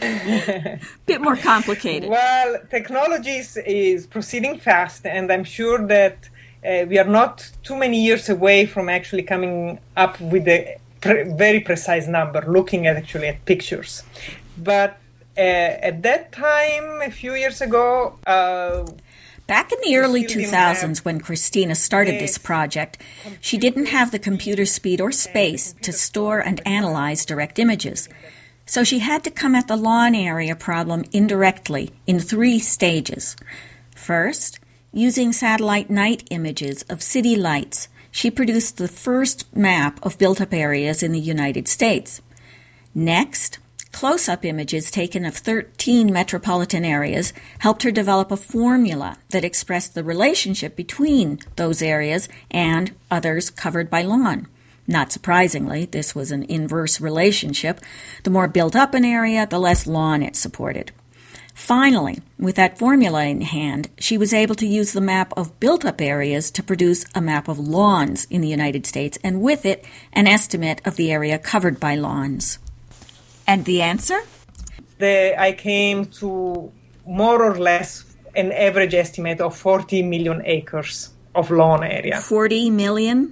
A bit more complicated. Well, technology is, is proceeding fast, and I'm sure that uh, we are not too many years away from actually coming up with a pre- very precise number, looking at actually at pictures. But uh, at that time, a few years ago, uh, back in the early two thousands, when Christina started this project, she didn't have the computer speed or space to store and analyze direct images. So she had to come at the lawn area problem indirectly in three stages. First, using satellite night images of city lights, she produced the first map of built-up areas in the United States. Next, close-up images taken of thirteen metropolitan areas helped her develop a formula that expressed the relationship between those areas and others covered by lawn. Not surprisingly, this was an inverse relationship. The more built up an area, the less lawn it supported. Finally, with that formula in hand, she was able to use the map of built-up areas to produce a map of lawns in the United States, and with it, an estimate of the area covered by lawns. And the answer? The, I came to more or less an average estimate of forty million acres of lawn area. forty million?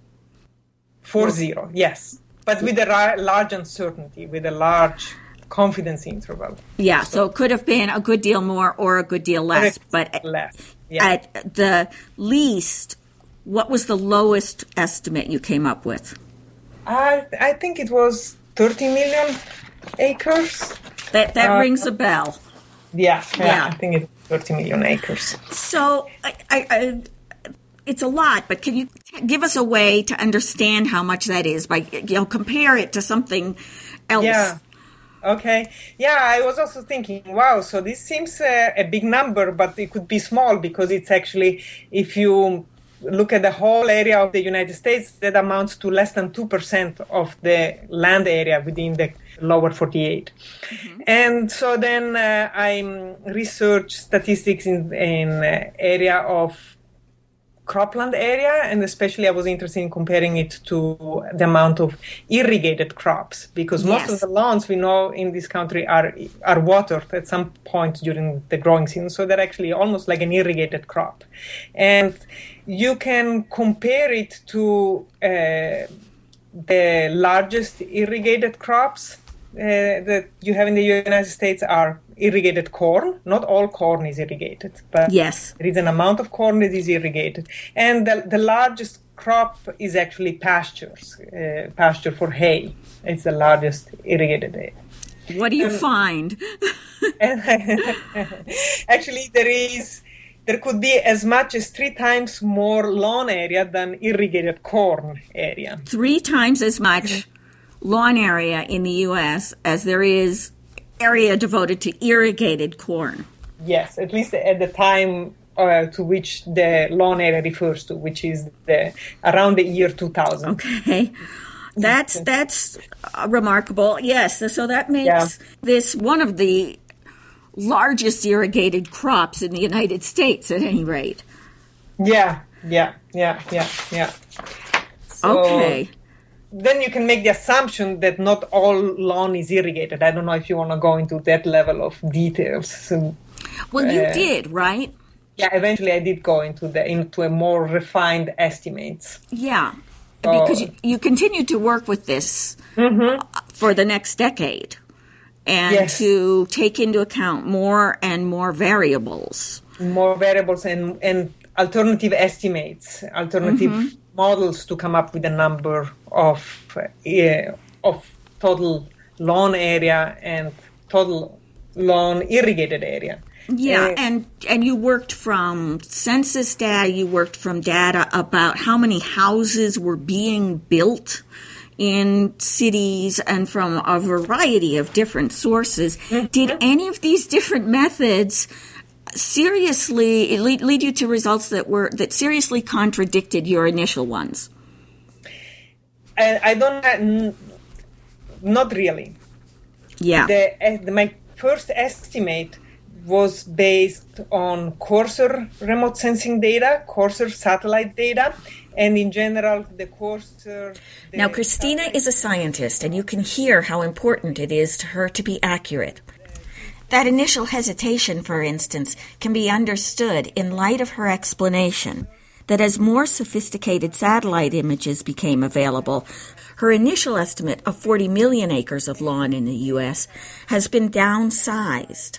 Four zero, yes. But with a ra- large uncertainty, with a large confidence interval. Yeah, so, so it could have been a good deal more or a good deal less. But less, yeah. At the least, what was the lowest estimate you came up with? I, I think it was thirty million acres. That that uh, rings a bell. Yeah, yeah, yeah. I think it's thirty million acres. So I, I, I, it's a lot, but can you give us a way to understand how much that is by, you know, compare it to something else? Yeah. Okay. Yeah, I was also thinking, wow, so this seems uh, a big number, but it could be small because it's actually, if you look at the whole area of the United States, that amounts to less than two percent of the land area within the lower forty-eight. Mm-hmm. And so then uh, I researched statistics in in uh, area of cropland area, and especially I was interested in comparing it to the amount of irrigated crops, because most yes. of the lawns we know in this country are are watered at some point during the growing season, so they're actually almost like an irrigated crop. And you can compare it to uh, the largest irrigated crops uh, that you have in the United States are irrigated corn. Not all corn is irrigated, but yes. there is an amount of corn that is irrigated. And the, the largest crop is actually pastures, uh, pasture for hay. It's the largest irrigated area. What do you um, find? Actually, there is there could be as much as three times more lawn area than irrigated corn area. Three times as much lawn area in the U S as there is area devoted to irrigated corn. Yes, at least at the time uh, to which the lawn area refers to, which is the around the year two thousand. Okay. That's that's uh, remarkable. Yes, so that makes yeah. this one of the largest irrigated crops in the United States, at any rate. Yeah, yeah, yeah, yeah, yeah. So okay. Then you can make the assumption that not all lawn is irrigated. I don't know if you want to go into that level of details. So, well, you uh, did, right? Yeah, eventually I did go into the into a more refined estimates. Yeah. Because you, you continue to work with this mm-hmm. for the next decade and yes. to take into account more and more variables. More variables and, and alternative estimates, alternative mm-hmm. models to come up with a number of uh, of total lawn area and total lawn irrigated area. Yeah, Uh, and and you worked from census data, you worked from data about how many houses were being built in cities and from a variety of different sources. Mm-hmm. Did any of these different methods seriously lead, lead you to results that were that seriously contradicted your initial ones? I, I don't, not really. Yeah. The, the, my first estimate was based on Courser remote sensing data, Courser satellite data, and in general, the Courser... The now, Christina is a scientist, and you can hear how important it is to her to be accurate. That initial hesitation, for instance, can be understood in light of her explanation that as more sophisticated satellite images became available, her initial estimate of forty million acres of lawn in the U S has been downsized.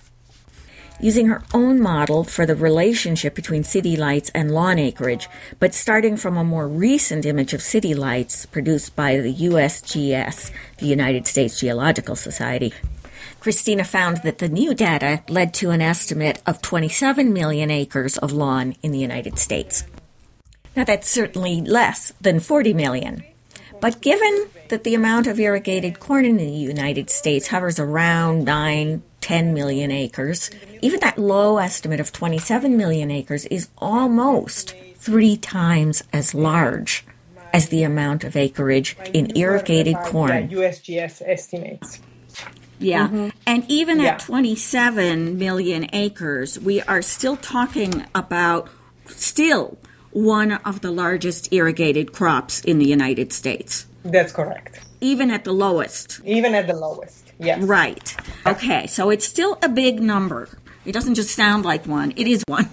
Using her own model for the relationship between city lights and lawn acreage, but starting from a more recent image of city lights produced by the U S G S, the United States Geological Society, Christina found that the new data led to an estimate of twenty-seven million acres of lawn in the United States. Now, that's certainly less than forty million. But given that the amount of irrigated corn in the United States hovers around nine, ten million acres, even that low estimate of twenty-seven million acres is almost three times as large as the amount of acreage in irrigated corn. U S G S estimates. Yeah, mm-hmm. And even yeah. at twenty-seven million acres, we are still talking about still one of the largest irrigated crops in the United States. That's correct. Even at the lowest. Even at the lowest, yes. Right. Okay, so it's still a big number. It doesn't just sound like one. It is one.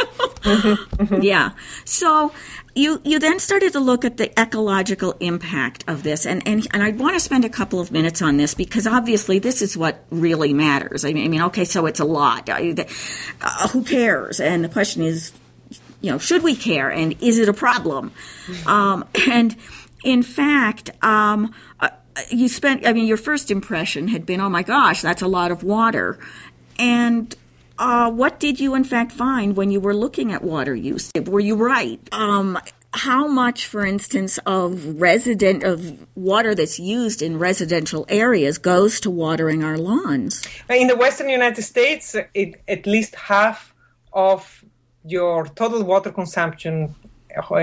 mm-hmm, mm-hmm. Yeah. So you you then started to look at the ecological impact of this. And, and, and I want to spend a couple of minutes on this because obviously this is what really matters. I mean, I mean okay, so it's a lot. Uh, who cares? And the question is, you know, should we care? And is it a problem? Um, and in fact, um, uh, you spent, I mean, your first impression had been, oh my gosh, that's a lot of water. And uh, what did you in fact find when you were looking at water use? Were you right? Um, how much, for instance, of resident of water that's used in residential areas goes to watering our lawns? In the Western United States, it, at least half of your total water consumption uh,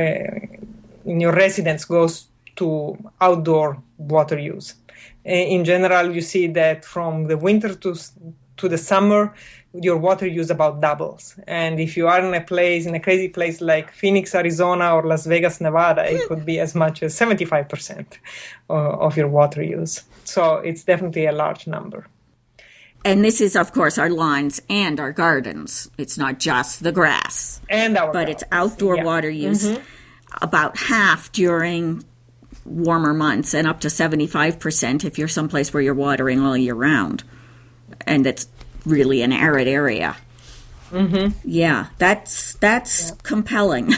in your residence goes to outdoor water use. In general, you see that from the winter to to the summer, your water use about doubles. And if you are in a place, in a crazy place like Phoenix, Arizona, or Las Vegas, Nevada, it could be as much as seventy-five percent of your water use. So it's definitely a large number. And this is, of course, our lawns and our gardens. It's not just the grass. And our But gardens. It's outdoor yeah. water use, mm-hmm. about half during warmer months and up to seventy-five percent if you're someplace where you're watering all year round. And it's really an arid area. Mm-hmm. Yeah, that's that's yeah. compelling.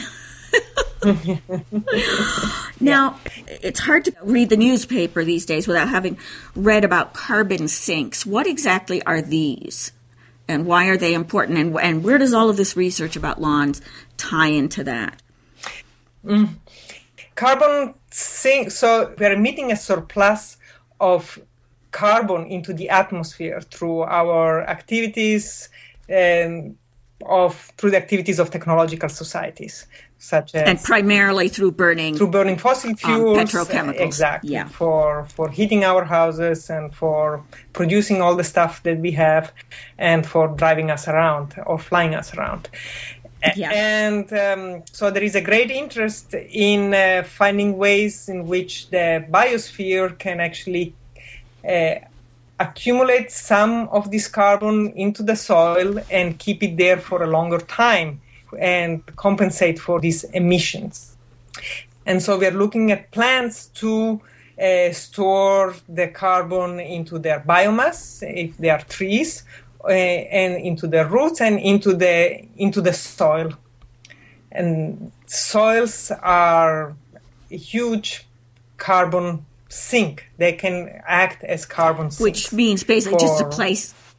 Now, it's hard to read the newspaper these days without having read about carbon sinks. What exactly are these, and why are they important, and, and where does all of this research about lawns tie into that? Mm. Carbon sinks, so we're emitting a surplus of carbon into the atmosphere through our activities, um, of through the activities of technological societies. Such as, and primarily through burning through burning fossil fuels, um, petrochemicals, uh, exactly. Yeah. For for heating our houses and for producing all the stuff that we have, and for driving us around or flying us around. Yeah. And um, so there is a great interest in uh, finding ways in which the biosphere can actually uh, accumulate some of this carbon into the soil and keep it there for a longer time, and compensate for these emissions. And so we're looking at plants to uh, store the carbon into their biomass, if they are trees, uh, and into their roots and into the into the soil. And soils are a huge carbon sink. They can act as carbon sinks. Which means basically for, just a place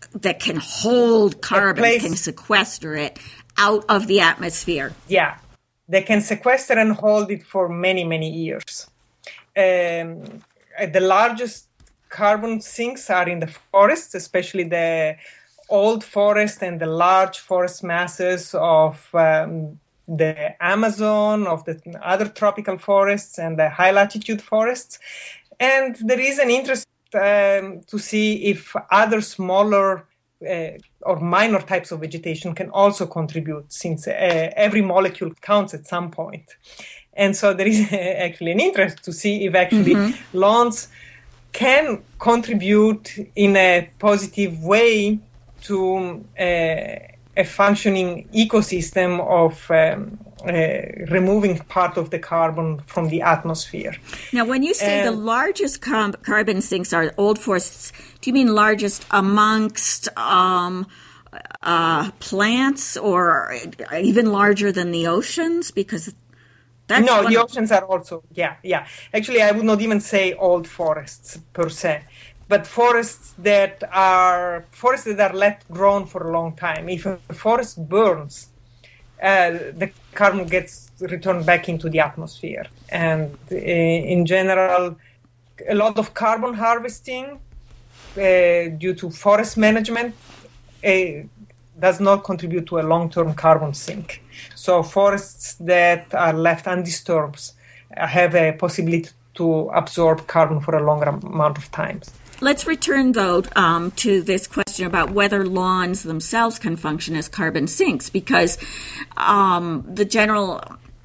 that can hold carbon, place, can sequester it out of the atmosphere. Yeah, they can sequester and hold it for many, many years. Um, the largest carbon sinks are in the forests, especially the old forest and the large forest masses of um, the Amazon, of the other tropical forests and the high latitude forests. And there is an interest um, to see if other smaller uh, or minor types of vegetation can also contribute, since uh, every molecule counts at some point. And so there is actually an interest to see if actually mm-hmm. lawns can contribute in a positive way to uh, a functioning ecosystem of um, uh, removing part of the carbon from the atmosphere. Now, when you say and, the largest com- carbon sinks are old forests, do you mean largest amongst um, uh, plants, or even larger than the oceans? Because that's no, the of- oceans are also, yeah, yeah. Actually, I would not even say old forests per se, but forests that are forests that are left grown for a long time. If a forest burns, uh, the carbon gets returned back into the atmosphere. And uh, in general, a lot of carbon harvesting uh, due to forest management uh, does not contribute to a long-term carbon sink. So forests that are left undisturbed have a possibility to absorb carbon for a longer amount of time. Let's return, though, um, to this question about whether lawns themselves can function as carbon sinks, because um, the general,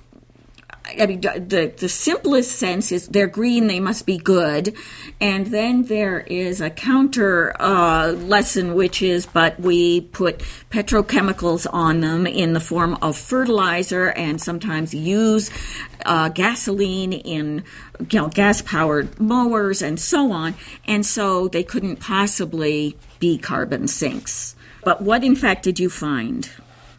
I mean, the, the simplest sense is they're green, they must be good. And then there is a counter uh, lesson, which is, but we put petrochemicals on them in the form of fertilizer and sometimes use uh, gasoline in, you know, gas-powered mowers and so on. And so they couldn't possibly be carbon sinks. But what, in fact, did you find?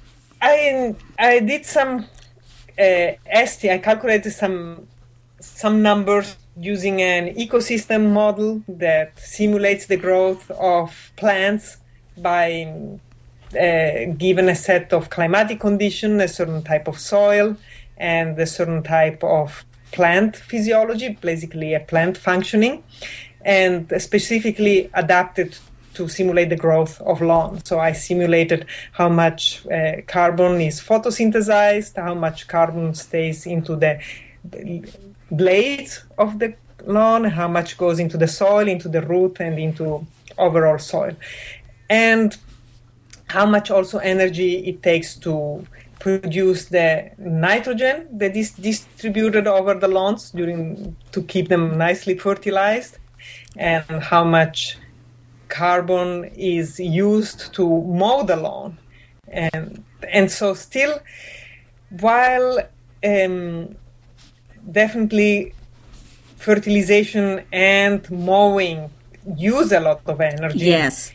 I I did some uh, esti- I calculated some some numbers using an ecosystem model that simulates the growth of plants by uh, given a set of climatic conditions, a certain type of soil, and a certain type of plant physiology, basically a plant functioning, and specifically adapted to simulate the growth of lawn. So I simulated how much uh, carbon is photosynthesized, how much carbon stays into the blades of the lawn, how much goes into the soil, into the root, and into overall soil, and how much also energy it takes to produce the nitrogen that is distributed over the lawns during to keep them nicely fertilized, and how much carbon is used to mow the lawn. And and so still, while um, definitely fertilization and mowing use a lot of energy, yes,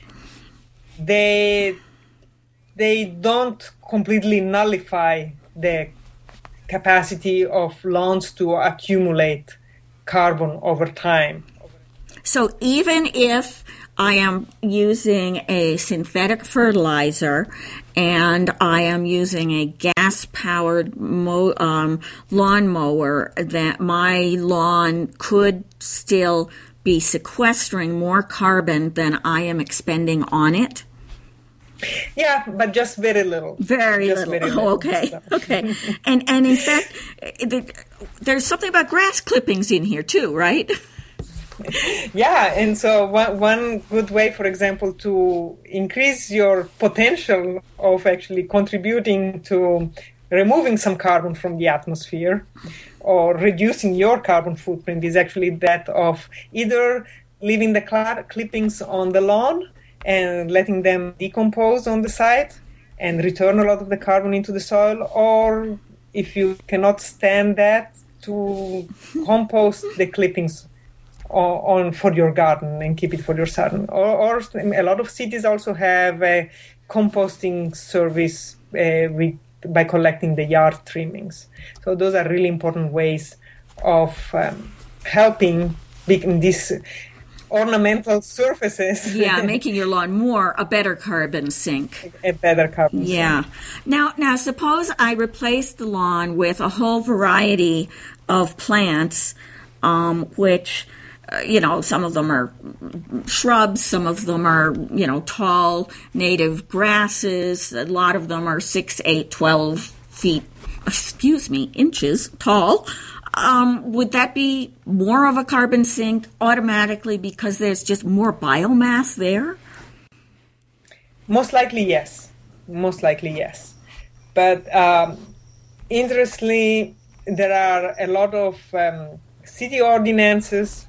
they they don't completely nullify the capacity of lawns to accumulate carbon over time. So even if I am using a synthetic fertilizer and I am using a gas-powered mo- um, lawnmower, that my lawn could still be sequestering more carbon than I am expending on it? Yeah, but just very little. Very just little. Very little. Okay, so. okay. And and in fact, there's something about grass clippings in here too, right? Yeah, and so one, one good way, for example, to increase your potential of actually contributing to removing some carbon from the atmosphere or reducing your carbon footprint is actually that of either leaving the cl- clippings on the lawn and letting them decompose on the site and return a lot of the carbon into the soil, or if you cannot stand that, to compost the clippings on for your garden and keep it for your garden. Or, or a lot of cities also have a composting service uh, with, by collecting the yard trimmings. So those are really important ways of um, helping in this ornamental surfaces. Yeah, making your lawn more a better carbon sink. A better carbon sink. Yeah. Now, now suppose I replace the lawn with a whole variety of plants, um, which, uh, you know, some of them are shrubs, some of them are, you know, tall native grasses. A lot of them are six, eight, twelve feet, excuse me, inches tall. Um, would that be more of a carbon sink automatically because there's just more biomass there? Most likely, yes. Most likely, yes. But um, interestingly, there are a lot of um, city ordinances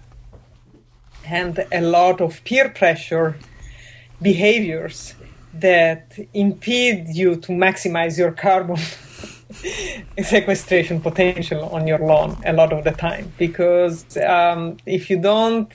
and a lot of peer pressure behaviors that impede you to maximize your carbon sequestration potential on your lawn a lot of the time, because um, if you don't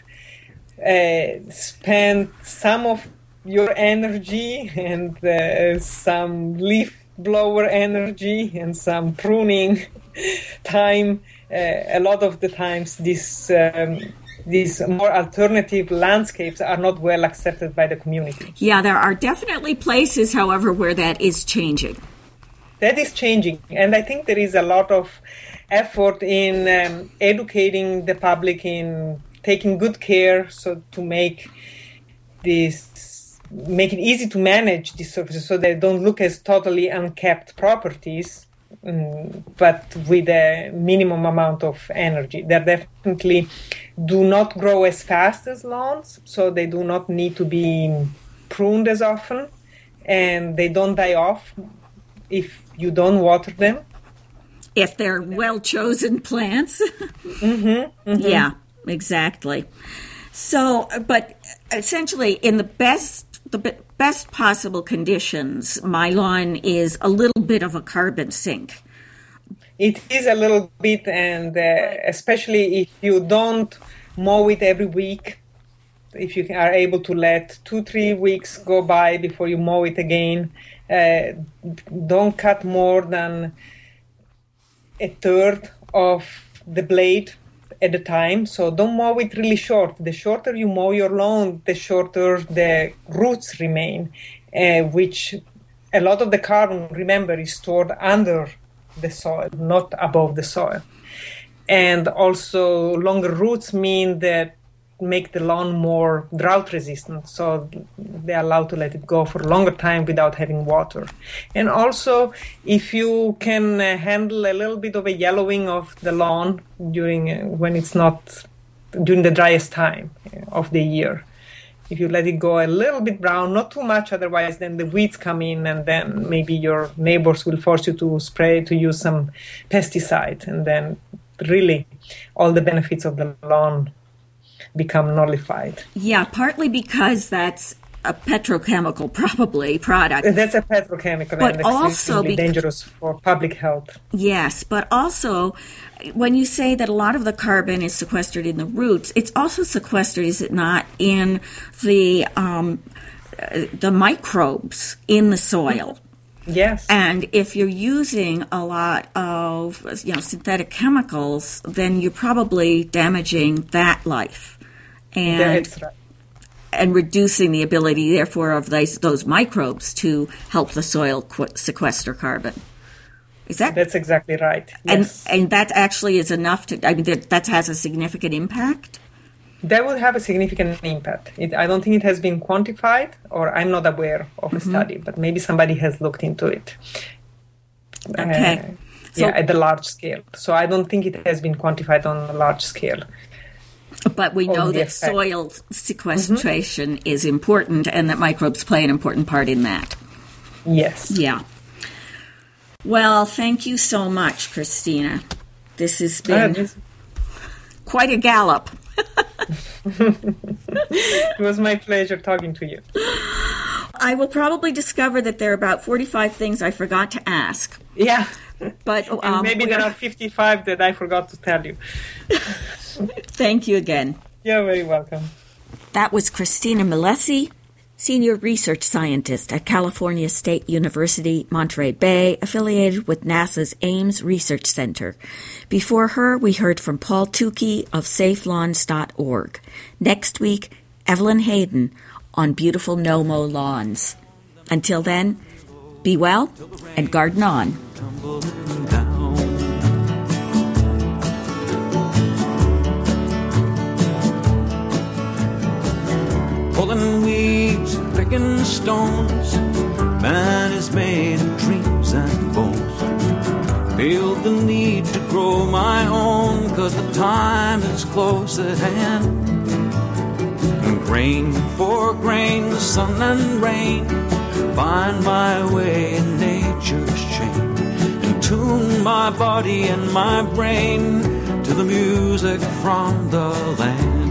uh, spend some of your energy and uh, some leaf blower energy and some pruning time, uh, a lot of the times this um, these more alternative landscapes are not well accepted by the community. Yeah, there are definitely places, however, where that is changing. That is changing, and I think there is a lot of effort in um, educating the public, in taking good care, so to make this, make it easy to manage these surfaces, so they don't look as totally unkept properties, um, but with a minimum amount of energy. They definitely do not grow as fast as lawns, so they do not need to be pruned as often, and they don't die off if you don't water them. If they're well-chosen plants. mm-hmm, mm-hmm. Yeah, exactly. So, but essentially, in the best, the best possible conditions, my lawn is a little bit of a carbon sink. It is a little bit, and uh, especially if you don't mow it every week, if you are able to let two, three weeks go by before you mow it again, Uh, don't cut more than a third of the blade at a time. So don't mow it really short. The shorter you mow your lawn, the shorter the roots remain, uh, which a lot of the carbon, remember, is stored under the soil, not above the soil. And also longer roots mean that make the lawn more drought resistant, so they are allowed to let it go for a longer time without having water. And also, if you can uh, handle a little bit of a yellowing of the lawn during uh, when it's not during the driest time of the year, if you let it go a little bit brown, not too much, otherwise then the weeds come in, and then maybe your neighbors will force you to spray, to use some pesticide, and then really all the benefits of the lawn become nullified. Yeah, partly because that's a petrochemical, probably, product. That's a petrochemical, but and also extremely dangerous for public health. Yes, but also, when you say that a lot of the carbon is sequestered in the roots, it's also sequestered, is it not, in the um, the microbes in the soil. Yes. And if you're using a lot of, you know, synthetic chemicals, then you're probably damaging that life. And, That's right. and reducing the ability, therefore, of those, those microbes to help the soil qu- sequester carbon. Is that? That's exactly right. And Yes. and that actually is enough to, I mean, that, that has a significant impact? That will have a significant impact. It, I don't think it has been quantified, or I'm not aware of a Mm-hmm. study, but maybe somebody has looked into it. Okay. Uh, So- yeah, at the large scale. So I don't think it has been quantified on a large scale. But we know the that effect. soil sequestration mm-hmm. is important, and that microbes play an important part in that. Yes. Yeah. Well, thank you so much, Christina. This has been Uh, this- quite a gallop. It was my pleasure talking to you. I will probably discover that there are about forty-five things I forgot to ask. Yeah. But And um, maybe there are fifty-five that I forgot to tell you. Thank you again. You're very welcome. That was Christina Milesi, Senior Research Scientist at California State University, Monterey Bay, affiliated with NASA's Ames Research Center. Before her, we heard from Paul Tukey of safe lawns dot org. Next week, Evelyn Hayden on beautiful no-mow lawns. Until then, be well and garden on. Pulling weeds, picking stones, man is made of dreams and bones. Feel the need to grow my own, 'cause the time is close at hand. And grain for grain, sun and rain, find my way in nature's chain, and tune my body and my brain to the music from the land.